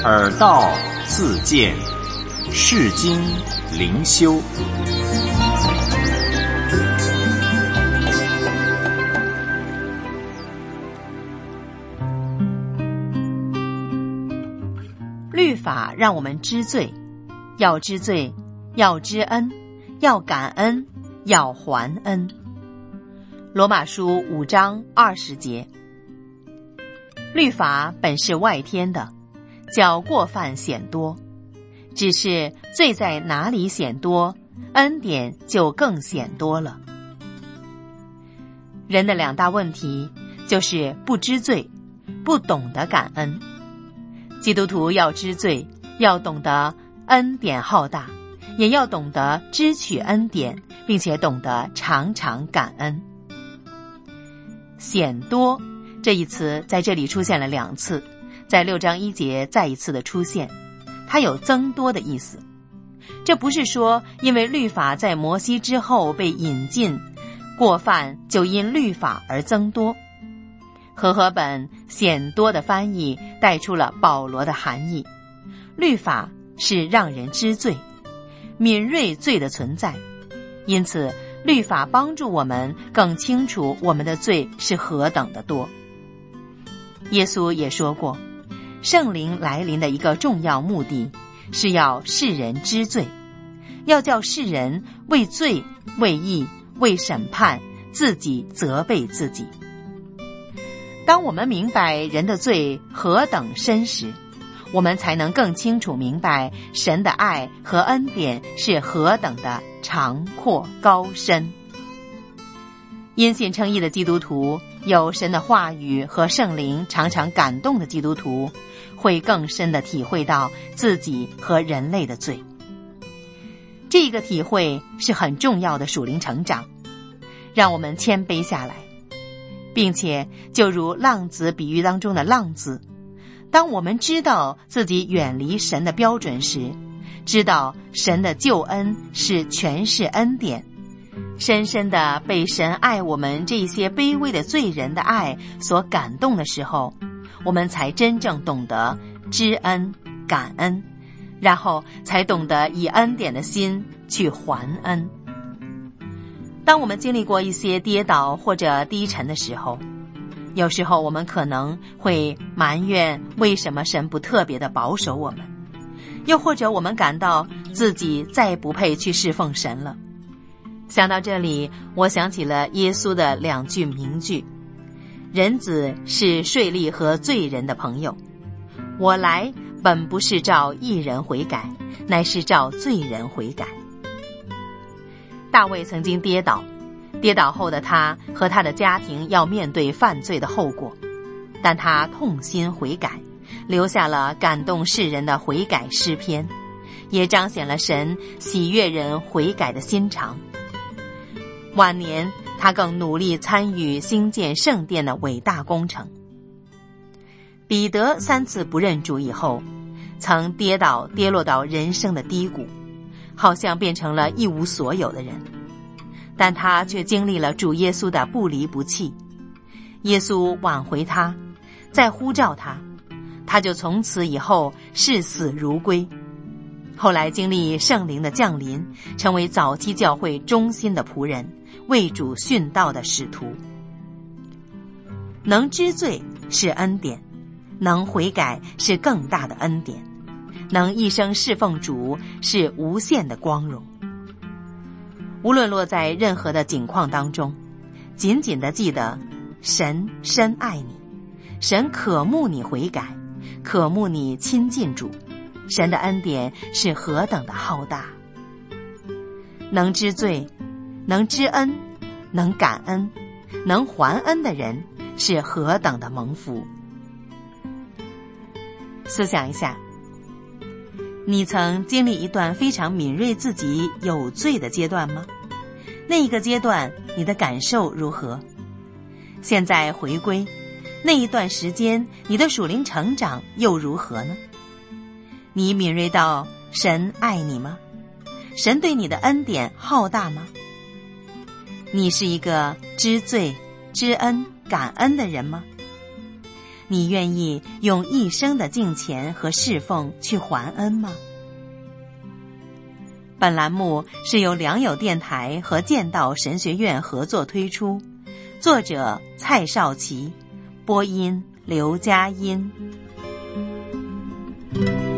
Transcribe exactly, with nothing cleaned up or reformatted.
耳道自见，世经灵修。 律法让我们知罪，要知罪，要知恩，要感恩，要还恩。罗马书五章二十节。律法本是外天的，叫过犯显多，只是罪在哪里显多，恩典就更显多了。人的两大问题就是不知罪，不懂得感恩。基督徒要知罪，要懂得恩典浩大，也要懂得支取恩典，并且懂得常常感恩。显多这一词在这里出现了两次，在六章一节再一次的出现，它有增多的意思。这不是说因为律法在摩西之后被引进，过犯就因律法而增多。和合本显多的翻译带出了保罗的含义，律法是让人知罪，敏锐罪的存在，因此律法帮助我们更清楚我们的罪是何等的多。耶稣也说过，圣灵来临的一个重要目的是要世人知罪，要叫世人为罪、为义、为审判自己责备自己。当我们明白人的罪何等深时，我们才能更清楚明白神的爱和恩典是何等的长阔高深。因信称义的基督徒，有神的话语和圣灵常常感动的基督徒，会更深地体会到自己和人类的罪。这个体会是很重要的属灵成长，让我们谦卑下来，并且就如浪子比喻当中的浪子，当我们知道自己远离神的标准时，知道神的救恩是全是恩典，深深地被神爱我们这些卑微的罪人的爱所感动的时候，我们才真正懂得知恩感恩，然后才懂得以恩典的心去还恩。当我们经历过一些跌倒或者低沉的时候，有时候我们可能会埋怨为什么神不特别的保守我们，又或者我们感到自己再不配去侍奉神了。想到这里，我想起了耶稣的两句名句：人子是税吏和罪人的朋友，我来本不是照义人悔改，乃是照罪人悔改。大卫曾经跌倒，跌倒后的他和他的家庭要面对犯罪的后果，但他痛心悔改，留下了感动世人的悔改诗篇，也彰显了神喜悦人悔改的心肠。晚年他更努力参与兴建圣殿的伟大工程。彼得三次不认主以后，曾跌倒跌落到人生的低谷，好像变成了一无所有的人，但他却经历了主耶稣的不离不弃。耶稣挽回他，再呼召他，他就从此以后视死如归。后来经历圣灵的降临，成为早期教会忠心的仆人，为主殉道的使徒。能知罪是恩典，能悔改是更大的恩典，能一生侍奉主是无限的光荣。无论落在任何的境况当中，紧紧地记得神深爱你，神渴慕你悔改，渴慕你亲近主，神的恩典是何等的浩大。能知罪，能知恩，能感恩，能还恩的人是何等的蒙福。思想一下，你曾经历一段非常敏锐自己有罪的阶段吗？那一个阶段你的感受如何？现在回归那一段时间，你的属灵成长又如何呢？你敏锐到神爱你吗？神对你的恩典浩大吗？你是一个知罪、知恩、感恩的人吗？ 你愿意用一生的敬虔和侍奉去还恩吗？本栏目是由良友电台和剑道神学院合作推出，作者蔡少奇，播音刘佳音。